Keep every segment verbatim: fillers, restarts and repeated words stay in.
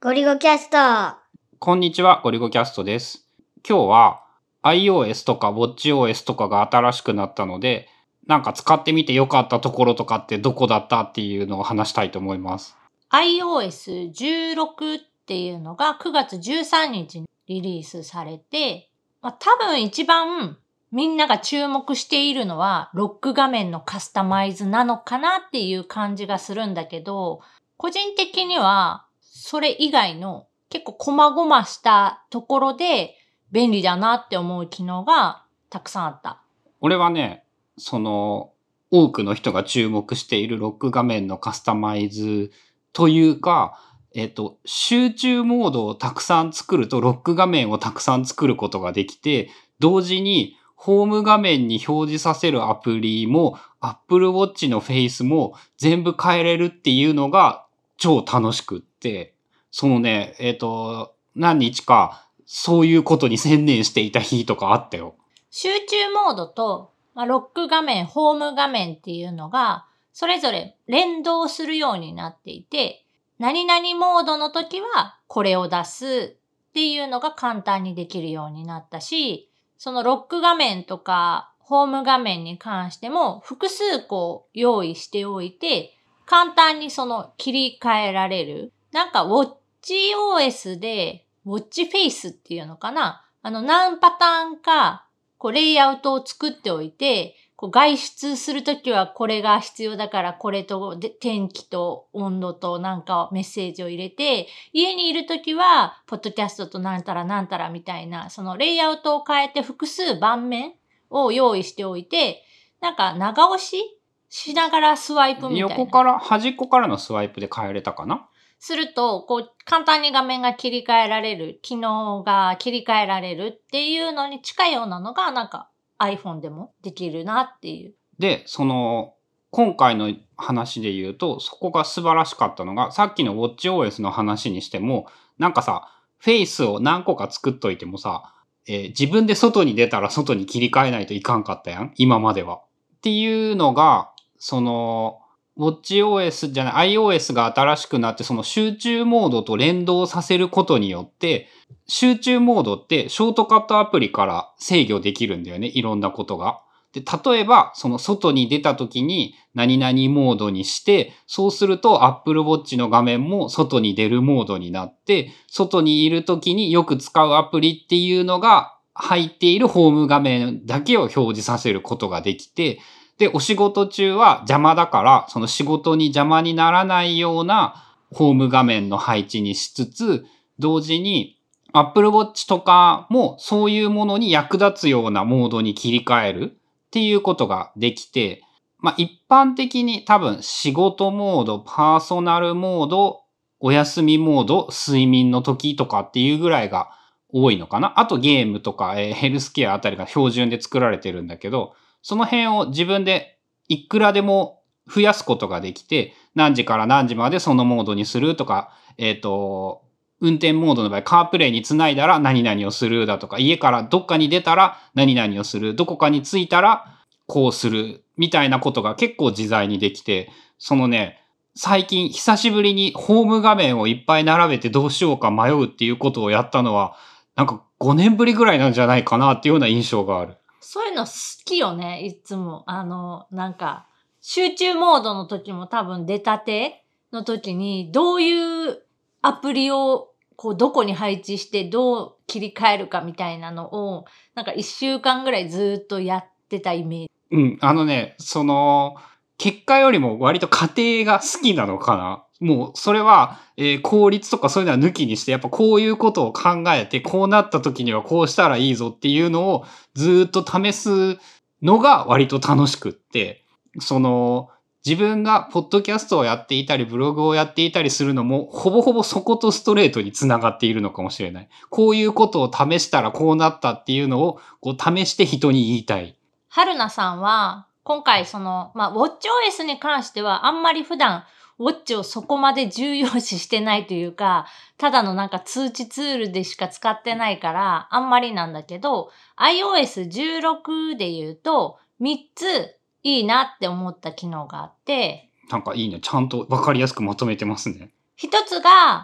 ゴリゴキャスト。 こんにちは、ゴリゴキャストです。今日は iOS とか WatchOS とかが新しくなったので、なんか使ってみて良かったところとかってどこだったっていうのを話したいと思います。 アイオーエスじゅうろく っていうのがくがつじゅうさんにちにリリースされて、まあ、多分一番みんなが注目しているのはロック画面のカスタマイズなのかなっていう感じがするんだけど、個人的にはそれ以外の結構細々したところで便利だなって思う機能がたくさんあった。 俺はね、その多くの人が注目しているロック画面のカスタマイズというか、えっと、集中モードをたくさん作るとロック画面をたくさん作ることができて、同時にホーム画面に表示させるアプリも Apple Watch のフェイスも全部変えれるっていうのが超楽しくって、そのね、えっと、何日かそういうことに専念していた日とかあったよ。 集中モードと、まあ、ロック画面、ホーム画面っていうのがそれぞれ連動するようになっていて、何々モードの時はこれを出すっていうのが簡単にできるようになったし、そのロック画面とかホーム画面に関しても複数こう用意しておいて、簡単にその切り替えられる。なんか WatchOS で WatchFace っていうのかな、あの何パターンかこうレイアウトを作っておいて、こう外出するときはこれが必要だからこれとで天気と温度となんかメッセージを入れて、家にいるときはポッドキャストとなんたらなんたらみたいな、そのレイアウトを変えて複数盤面を用意しておいて、なんか長押ししながらスワイプみたいな。 横から端っこからのスワイプで変えれたかな。 すると、こう、簡単に画面が切り替えられる、機能が切り替えられるっていうのに近いようなのが、なんか iPhone でもできるなっていう。 で、その、今回の話で言うと、そこが素晴らしかったのが、さっきの WatchOS の話にしても、なんかさ、フェイスを何個か作っといてもさ、えー自分で外に出たら外に切り替えないといかんかったやん、今までは。っていうのが、その、WatchOS じゃない、iOS が新しくなって、その集中モードと連動させることによって、集中モードってショートカットアプリから制御できるんだよね、いろんなことが。で、例えば、その外に出た時に何々モードにして、そうすると Apple Watch の画面も外に出るモードになって、外にいる時によく使うアプリっていうのが入っているホーム画面だけを表示させることができて、で、お仕事中は邪魔だから、その仕事に邪魔にならないようなホーム画面の配置にしつつ、同時に Apple Watch とかもそういうものに役立つようなモードに切り替えるっていうことができて、まあ一般的に多分仕事モード、パーソナルモード、お休みモード、睡眠の時とかっていうぐらいが多いのかな。あとゲームとか、えーヘルスケアあたりが標準で作られてるんだけど、その辺を自分でいくらでも増やすことができて、何時から何時までそのモードにするとか、えっと、運転モードの場合、カープレイにつないだら何々をするだとか、家からどっかに出たら何々をする、どこかに着いたらこうする、みたいなことが結構自在にできて、そのね、最近久しぶりにホーム画面をいっぱい並べてどうしようか迷うっていうことをやったのは、なんかごねんぶりぐらいなんじゃないかなっていうような印象がある。 そういうの好きよね、いつも。あの、なんか、集中モードの時も多分出たての時に、どういうアプリをこうどこに配置してどう切り替えるかみたいなのを、なんか一週間ぐらいずっとやってたイメージ。 うん、あのね、その、結果よりも割と過程が好きなのかな。もう、それは、えー効率とかそういうのは抜きにして、やっぱこういうことを考えて、こうなった時にはこうしたらいいぞっていうのをずーっと試すのが割と楽しくって、その、自分がポッドキャストをやっていたり、ブログをやっていたりするのも、ほぼほぼそことストレートにつながっているのかもしれない。こういうことを試したらこうなったっていうのを、こう試して人に言いたい。 春菜さんは、今回その、まあ、WatchOS に関してはあんまり普段、ウォッチをそこまで重要視してないというか、ただのなんか通知ツールでしか使ってないから、あんまりなんだけど、アイオーエスじゅうろく で言うと、みっついいなって思った機能があって、 なんかいいね。ちゃんとわかりやすくまとめてますね。 一つが、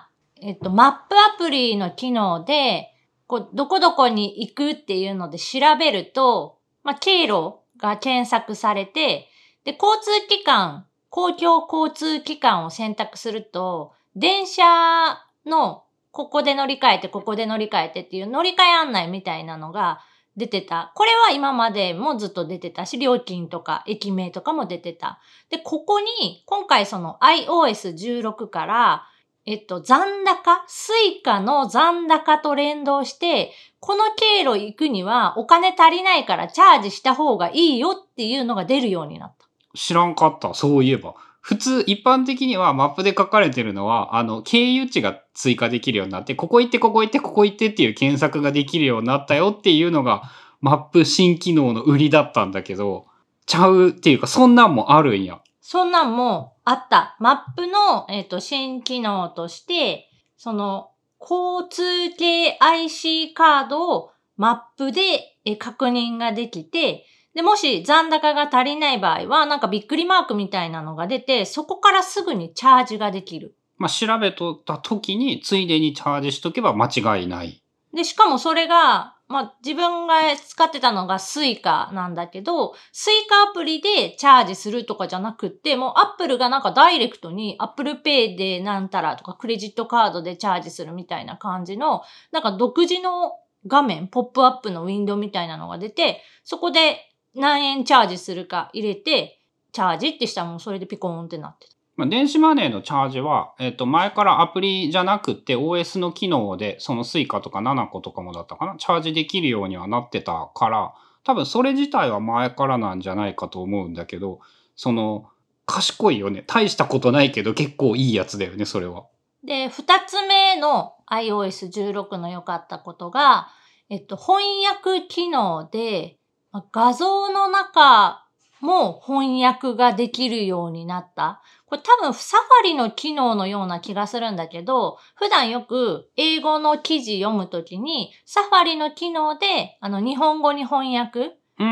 えっと、マップアプリの機能で、こう、どこどこに行くっていうので調べると、まあ、経路が検索されて、で、交通機関、公共交通機関を選択すると、電車のここで乗り換えて、ここで乗り換えてっていう乗り換え案内みたいなのが出てた。これは今までもずっと出てたし、料金とか駅名とかも出てた。で、ここに、今回その アイオーエスじゅうろく から、えっと、残高、スイカの残高と連動して、この経路行くにはお金足りないからチャージした方がいいよっていうのが出るようになった。 知らんかった。そういえば。普通、一般的にはマップで書かれてるのは、あの、経由地が追加できるようになって、ここ行って、ここ行って、ここ行ってっていう検索ができるようになったよっていうのが、マップ新機能の売りだったんだけど、ちゃうっていうか、そんなんもあるんや。 そんなんもあった。マップの、えっと、新機能として、その、交通系 アイシー カードをマップでえ確認ができて、で、もし残高が足りない場合は、なんかびっくりマークみたいなのが出て、そこからすぐにチャージができる。 まあ、調べとった時に、ついでにチャージしとけば間違いない。 で、しかもそれが、まあ、自分が使ってたのがスイカなんだけど、スイカアプリでチャージするとかじゃなくって、もうアップルがなんかダイレクトにアップルペイでなんたらとかクレジットカードでチャージするみたいな感じの、なんか独自の画面、ポップアップのウィンドウみたいなのが出て、そこで何円チャージするか入れて、チャージってしたらもうそれでピコーンってなってた。 まあ、電子マネーのチャージは、えっと、前からアプリじゃなくて オーエス の機能で、そのスイカとかナナコとかもだったかな、チャージできるようにはなってたから、多分それ自体は前からなんじゃないかと思うんだけど、その、賢いよね。大したことないけど結構いいやつだよね、それは。 で、二つ目の アイオーエスじゅうろく の良かったことが、えっと、翻訳機能で、画像の中も翻訳ができるようになった。これ多分サファリの機能のような気がするんだけど、普段よく英語の記事読むときに、サファリの機能で、あの、日本語に翻訳うん。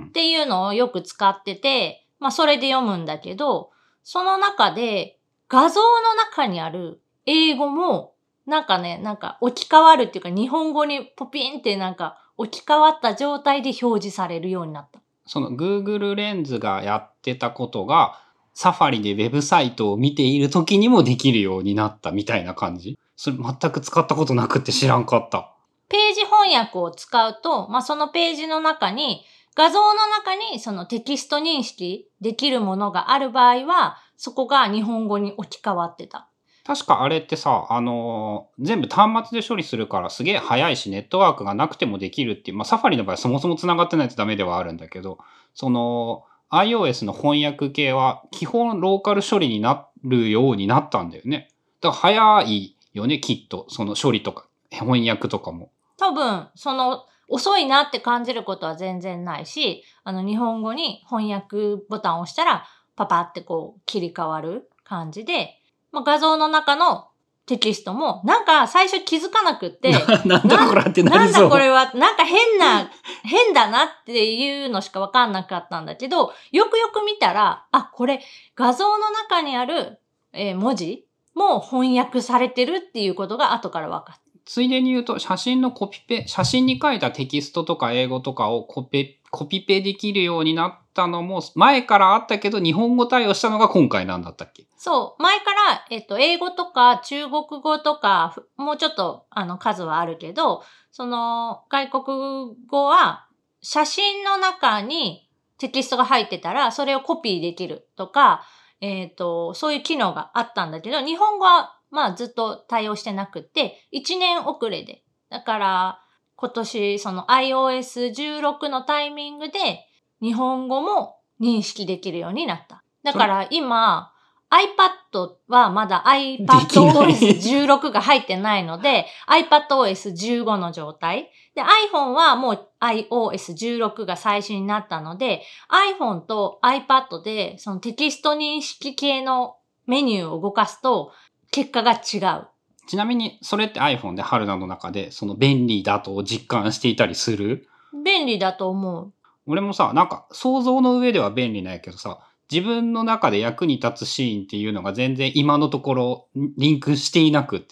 っていうのをよく使ってて、まあそれで読むんだけど、その中で画像の中にある英語も、なんかね、なんか置き換わるっていうか日本語にポピンってなんか置き換わった状態で表示されるようになった。 その Google レンズがやってたことが、サファリでウェブサイトを見ている時にもできるようになったみたいな感じ。それ全く使ったことなくて知らんかった。 ページ翻訳を使うと、まあ、そのページの中に、画像の中にそのテキスト認識できるものがある場合は、そこが日本語に置き換わってた。 確かあれってさ、あのー全部端末で処理するからすげえ早いし、ネットワークがなくてもできるっていう、まあサファリの場合そもそも繋がってないとダメではあるんだけど、その iOS の翻訳系は基本ローカル処理になるようになったんだよね。だから早いよね、きっと。その処理とか翻訳とかも。 多分、その、遅いなって感じることは全然ないし、あの、日本語に翻訳ボタンを押したら、パパってこう、切り替わる感じで、まあ、画像の中のテキストも、なんか最初気づかなくって、 なんだこれってななんりそう。 だこれは、なんか変な、変だなっていうのしかわかんなかったんだけど、よくよく見たら、あ、これ画像の中にある、えー文字も翻訳されてるっていうことが後から分かった。 ついでに言うと、写真のコピペ、写真に書いたテキストとか英語とかをコピ、コピペできるようになったのも、前からあったけど、日本語対応したのが今回なんだったっけ？ そう。前から、えっと、英語とか中国語とか、ふもうちょっと、あの、数はあるけど、その、外国語は、写真の中にテキストが入ってたら、それをコピーできるとか、えっと、そういう機能があったんだけど、日本語は、まあ、ずっと対応してなくって、いちねん遅れで。だから、今年、その アイオーエスじゅうろく のタイミングで、日本語も認識できるようになった。だから今、iPad はまだ アイパッドオーエスじゅうろく が入ってないので、iPadOS じゅうごの状態。で、iPhone はもう アイオーエスじゅうろく が最新になったので、iPhone と iPad でそのテキスト認識系のメニューを動かすと、結果が違う。 ちなみに、それって iPhone で春菜の中で、その便利だと実感していたりする？ 便利だと思う。 俺もさ、なんか想像の上では便利なんやけどさ、自分の中で役に立つシーンっていうのが全然今のところリンクしていなくってさ、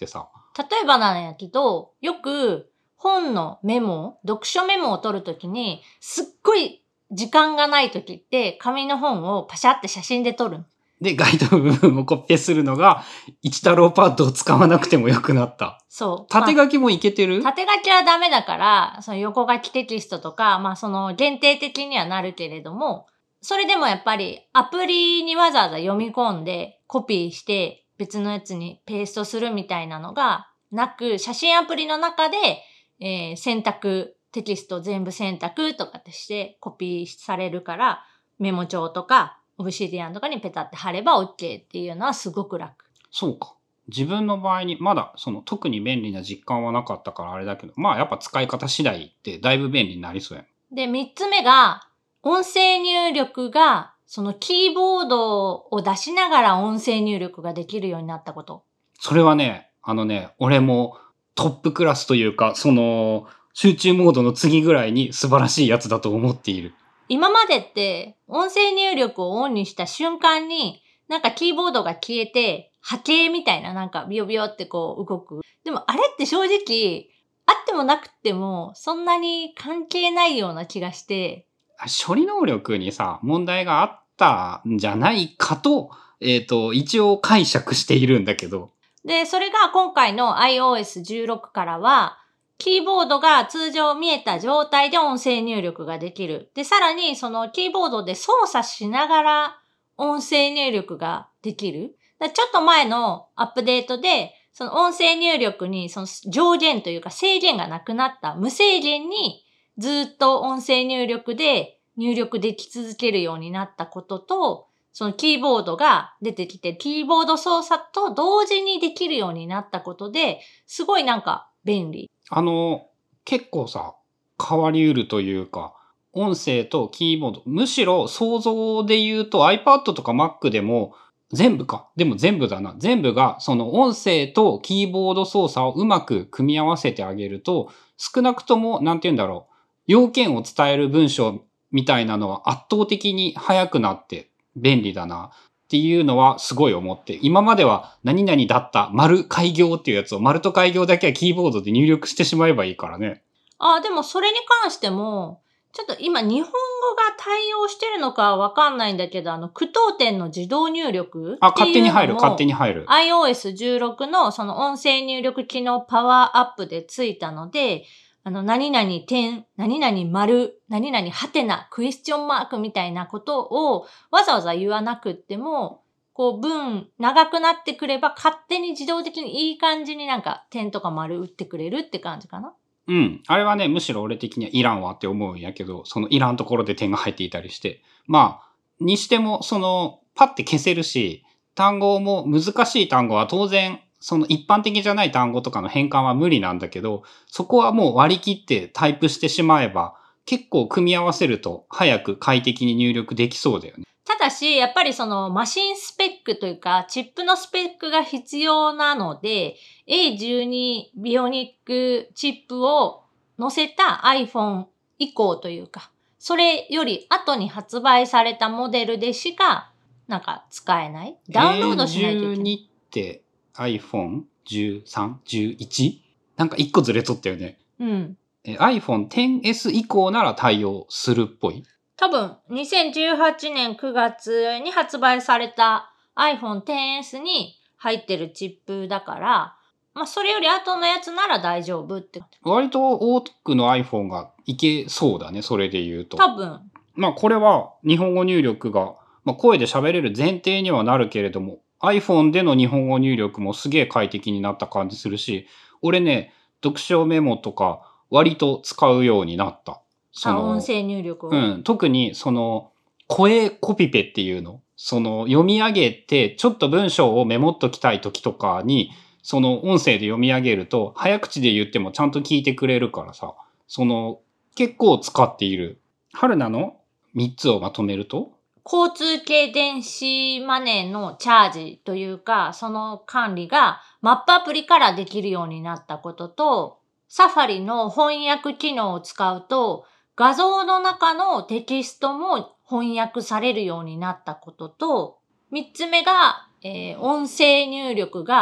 例えばなんやけど、よく本のメモ、読書メモを取るときに、すっごい時間がないときって、紙の本をパシャって写真で撮る。 で、ガイド部分をコピペするのが、一太郎パッドを使わなくてもよくなった。 そう。 縦書きもいけてる、 まあ、縦書きはダメだから、その横書きテキストとか、まあその限定的にはなるけれども、それでもやっぱりアプリにわざわざ読み込んでコピーして別のやつにペーストするみたいなのがなく、写真アプリの中で、えー、選択、テキスト全部選択とかってしてコピーされるから、メモ帳とかオブシディアンとかにペタって貼れば OK っていうのはすごく楽。 そうか。自分の場合にまだその特に便利な実感はなかったからあれだけど、まあやっぱ使い方次第ってだいぶ便利になりそうや。 で、三つ目が、音声入力が、そのキーボードを出しながら音声入力ができるようになったこと。 それはね、あのね、俺もトップクラスというか、その集中モードの次ぐらいに素晴らしいやつだと思っている。 今までって音声入力をオンにした瞬間に、なんかキーボードが消えて、波形みたいななんかビヨビヨってこう動く。でもあれって正直、あってもなくってもそんなに関係ないような気がして、 処理能力にさ、問題があったんじゃないかと、えっと、一応解釈しているんだけど。 で、それが今回の アイオーエスじゅうろく からは、キーボードが通常見えた状態で音声入力ができる。で、さらにそのキーボードで操作しながら音声入力ができる。だちょっと前のアップデートで、その音声入力にその上限というか制限がなくなった無制限にずっと音声入力で入力でき続けるようになったことと、そのキーボードが出てきて、キーボード操作と同時にできるようになったことで、すごいなんか便利。 あの、結構さ、変わりうるというか、音声とキーボード、むしろ想像で言うと iPad とか Mac でも全部か。でも全部だな。全部がその音声とキーボード操作をうまく組み合わせてあげると、少なくとも、なんて言うんだろう。要件を伝える文章みたいなのは圧倒的に速くなって便利だなっていうのはすごい思って、今までは何々だった丸開業っていうやつを丸と開業だけはキーボードで入力してしまえばいいからね。 あ、でもそれに関しても、ちょっと今日本語が対応してるのかわかんないんだけど、あの、句読点の自動入力あ、勝手に入る、勝手に入る。 アイオーエスじゅうろく のその音声入力機能パワーアップでついたので、あの、何々点、何々丸、何々ハテナ、クエスチョンマークみたいなことをわざわざ言わなくっても、こう文長くなってくれば勝手に自動的にいい感じになんか点とか丸打ってくれるって感じかな。 うん。あれはね、むしろ俺的にはいらんわって思うんやけど、そのいらんところで点が入っていたりして。まあ、にしても、その、パッて消せるし、単語も難しい単語は当然、その一般的じゃない単語とかの変換は無理なんだけど、そこはもう割り切ってタイプしてしまえば、結構組み合わせると早く快適に入力できそうだよね。 ただし、やっぱりそのマシンスペックというか、チップのスペックが必要なので、エーじゅうに ビオニックチップを載せた iPhone 以降というか、それより後に発売されたモデルでしか、なんか使えない。ダウンロードしないといけない。 エーじゅうに って アイフォンじゅうさん、じゅういち? なんかいっこずれとったよね。 うん。 アイフォンテンエス 以降なら対応するっぽい。 多分、にせんじゅうはちねんくがつに発売された アイフォンテンエス に入ってるチップだから、まあ、それより後のやつなら大丈夫って。 割と多くの iPhone がいけそうだね、それで言うと。 多分。 まあ、これは日本語入力が、まあ、声で喋れる前提にはなるけれども、iPhone での日本語入力もすげえ快適になった感じするし、俺ね、読書メモとか割と使うようになった。 その音声入力を。 うん。特に、その、声コピペっていうの。その、読み上げて、ちょっと文章をメモっときたい時とかに、その音声で読み上げると、早口で言ってもちゃんと聞いてくれるからさ、その、結構使っている。春菜のみっつをまとめると、 交通系電子マネーのチャージというか、その管理がマップアプリからできるようになったことと、サファリの翻訳機能を使うと、画像の中のテキストも翻訳されるようになったことと、三つ目が、えー、音声入力が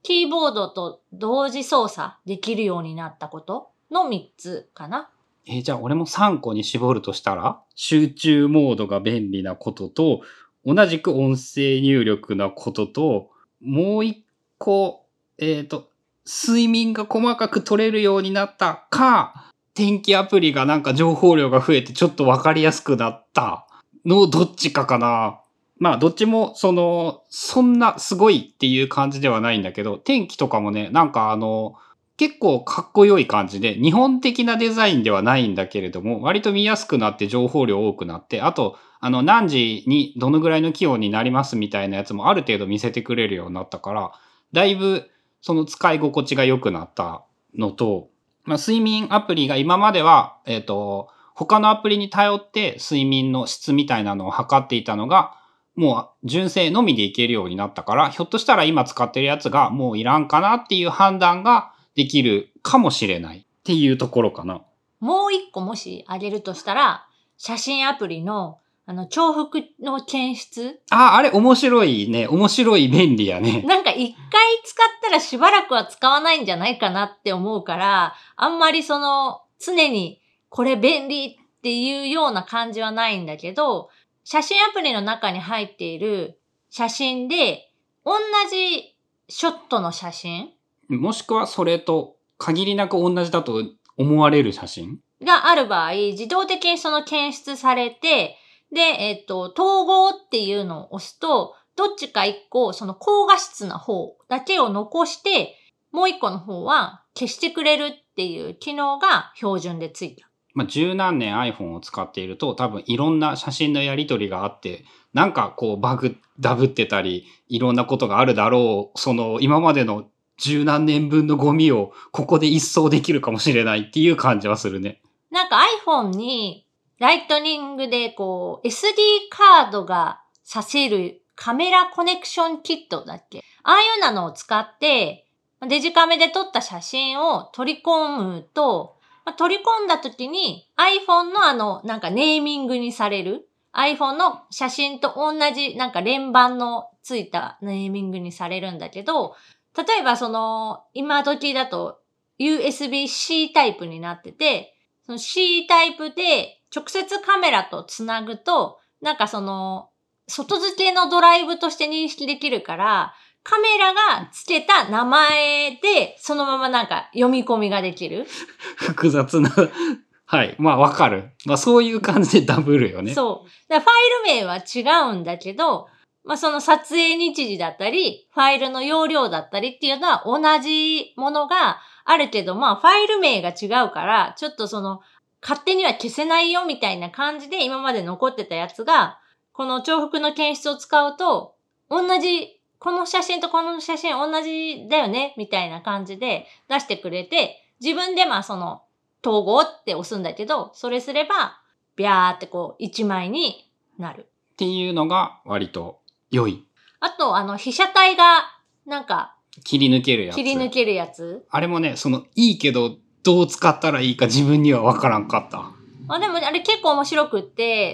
キーボードと同時操作できるようになったことのみっつかな。 えーじゃあ俺もさんこに絞るとしたら、集中モードが便利なことと、同じく音声入力なことと、もういっこ、えっと、睡眠が細かく取れるようになったか、天気アプリがなんか情報量が増えてちょっとわかりやすくなったのどっちかかな。まあどっちもその、そんなすごいっていう感じではないんだけど、天気とかもね、なんかあの、結構かっこよい感じで、日本的なデザインではないんだけれども、割と見やすくなって情報量多くなって、あと、あの、何時にどのぐらいの気温になりますみたいなやつもある程度見せてくれるようになったから、だいぶその使い心地が良くなったのと、まあ、睡眠アプリが今までは、えっと、他のアプリに頼って睡眠の質みたいなのを測っていたのが、もう純正のみでいけるようになったから、ひょっとしたら今使ってるやつがもういらんかなっていう判断ができるかもしれないっていうところかな。 もう一個もしあげるとしたら、写真アプリのあの重複の検出。 あ、あれ面白いね。面白い便利やね。 なんか一回使ったらしばらくは使わないんじゃないかなって思うから、あんまりその常にこれ便利っていうような感じはないんだけど、写真アプリの中に入っている写真で同じショットの写真もしくはそれと限りなく同じだと思われる写真がある場合、自動的にその検出されて、で、えっと、統合っていうのを押すと、どっちか一個、その高画質な方だけを残して、もう一個の方は消してくれるっていう機能が標準でついた。 まあ、十何年 iPhone を使っていると多分いろんな写真のやり取りがあって、なんかこうバグ、ダブってたり、いろんなことがあるだろう。その今までの十何年分のゴミをここで一掃できるかもしれないっていう感じはするね。 なんか iPhone にライトニングでこう エスディー カードがさせるカメラコネクションキットだっけ？ああいうのを使ってデジカメで撮った写真を取り込むと、取り込んだ時に iPhone のあのなんかネーミングにされる iPhone の写真と同じなんか連番のついたネーミングにされるんだけど、例えばその今時だと ユーエスビー-C タイプになってて、その C タイプで直接カメラとつなぐと、なんかその外付けのドライブとして認識できるから、カメラがつけた名前でそのままなんか読み込みができる。 複雑な。はい。まあわかる。まあそういう感じでダブるよね。 そう。だからファイル名は違うんだけど、まあその撮影日時だったり、ファイルの容量だったりっていうのは同じものがあるけど、まあファイル名が違うから、ちょっとその勝手には消せないよみたいな感じで今まで残ってたやつが、この重複の検出を使うと、同じ、この写真とこの写真同じだよねみたいな感じで出してくれて、自分でまあその統合って押すんだけど、それすれば、ビャーってこう一枚になる。 っていうのが割と良い。 あと、あの、被写体が、なんか、 切り抜けるやつ。 切り抜けるやつ。 あれもね、その、いいけど、どう使ったらいいか自分にはわからんかった。 あ、でもあれ結構面白くって、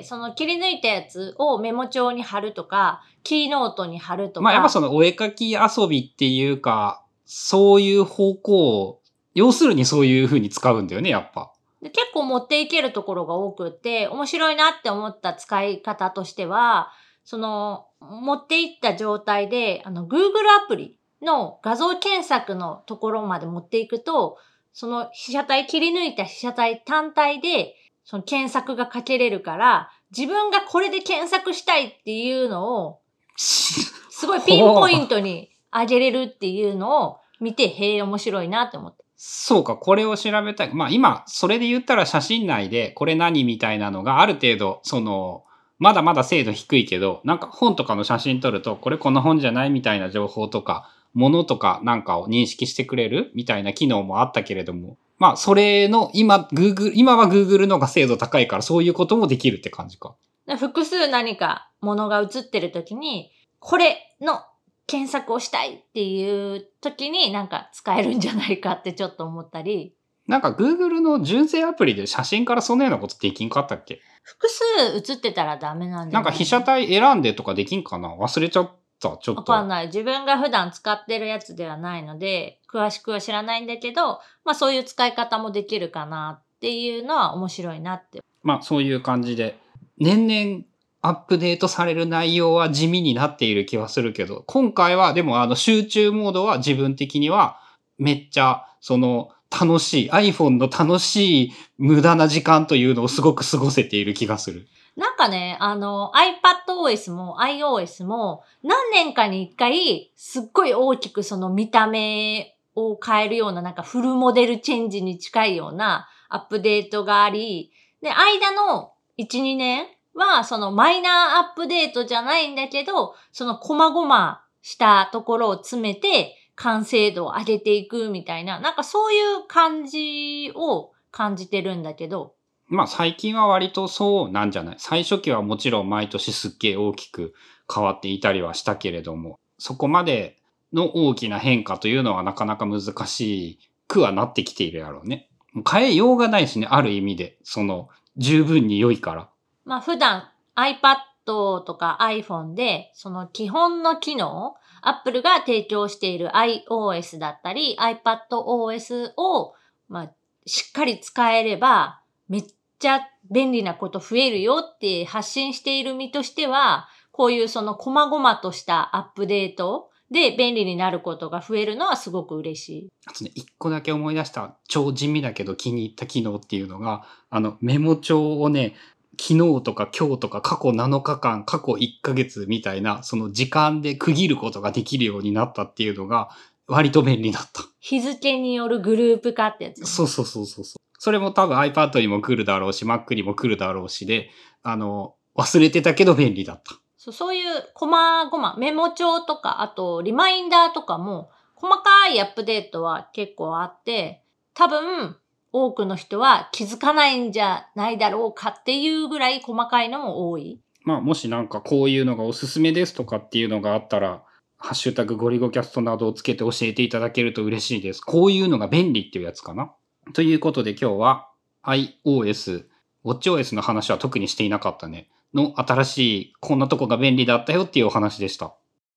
その切り抜いたやつをメモ帳に貼るとか、キーノートに貼るとか。 まあやっぱそのお絵かき遊びっていうか、そういう方向を、要するにそういう風に使うんだよね、やっぱ。 で結構持っていけるところが多くって、面白いなって思った使い方としては、その、持っていった状態で、あの、Google アプリの画像検索のところまで持っていくと、その被写体、切り抜いた被写体単体で、その検索がかけれるから、自分がこれで検索したいっていうのを、すごいピンポイントに上げれるっていうのを見て、へえ、面白いなって思って。 そうか、これを調べたい。まあ今、それで言ったら写真内で、これ何みたいなのがある程度、その、まだまだ精度低いけど、なんか本とかの写真撮ると、これこの本じゃないみたいな情報とか、ものとかなんかを認識してくれるみたいな機能もあったけれども、まあそれの今、Google、今は Google のが精度高いからそういうこともできるって感じか。 複数何かものが映ってる時に、これの検索をしたいっていう時になんか使えるんじゃないかってちょっと思ったり。 なんか Google の純正アプリで写真からそのようなことできんかったっけ？ 複数映ってたらダメなんじゃない？ なんか被写体選んでとかできんかな？忘れちゃった、ちょっと。 わかんない。自分が普段使ってるやつではないので、詳しくは知らないんだけど、まあそういう使い方もできるかなっていうのは面白いなって。 まあそういう感じで、年々アップデートされる内容は地味になっている気はするけど、今回はでもあの集中モードは自分的にはめっちゃその楽しい、iPhone の楽しい無駄な時間というのをすごく過ごせている気がする。 なんかね、あの iPadOS も iOS も何年かに一回すっごい大きくその見た目を変えるようななんかフルモデルチェンジに近いようなアップデートがあり、で、間のいち、にねんはそのマイナーアップデートじゃないんだけど、その細々したところを詰めて完成度を上げていくみたいな、なんかそういう感じを感じてるんだけど、 まあ最近は割とそうなんじゃない。最初期はもちろん毎年すっげえ大きく変わっていたりはしたけれども、そこまでの大きな変化というのはなかなか難しくはなってきているやろうね。変えようがないしね、ある意味で。その、十分に良いから。 まあ普段 iPad とか iPhone でその基本の機能、Apple が提供している iOS だったり iPadOS をまあしっかり使えればめっちゃ便利なこと増えるよって発信している身としては、こういうその細々としたアップデートで便利になることが増えるのはすごく嬉しい。 あとね、一個だけ思い出した超地味だけど気に入った機能っていうのが、あのメモ帳をね、昨日とか今日とか過去なのかかん、過去いっかげつみたいな、その時間で区切ることができるようになったっていうのが、割と便利だった。 日付によるグループ化ってやつ、ね。 そうそうそうそう。それも多分 iPad にも来るだろうし、Mac にも来るだろうしで、あの、忘れてたけど便利だった。 そう、そういう細々、メモ帳とか、あとリマインダーとかも、細かいアップデートは結構あって、多分、多くの人は気づかないんじゃないだろうかっていうぐらい細かいのも多い。 まあ、もしなんかこういうのがおすすめですとかっていうのがあったら、ハッシュタグゴリゴキャストなどをつけて教えていただけると嬉しいです。こういうのが便利っていうやつかな。ということで今日は iOS、WatchOS の話は特にしていなかったね。の新しいこんなとこが便利だったよっていうお話でした。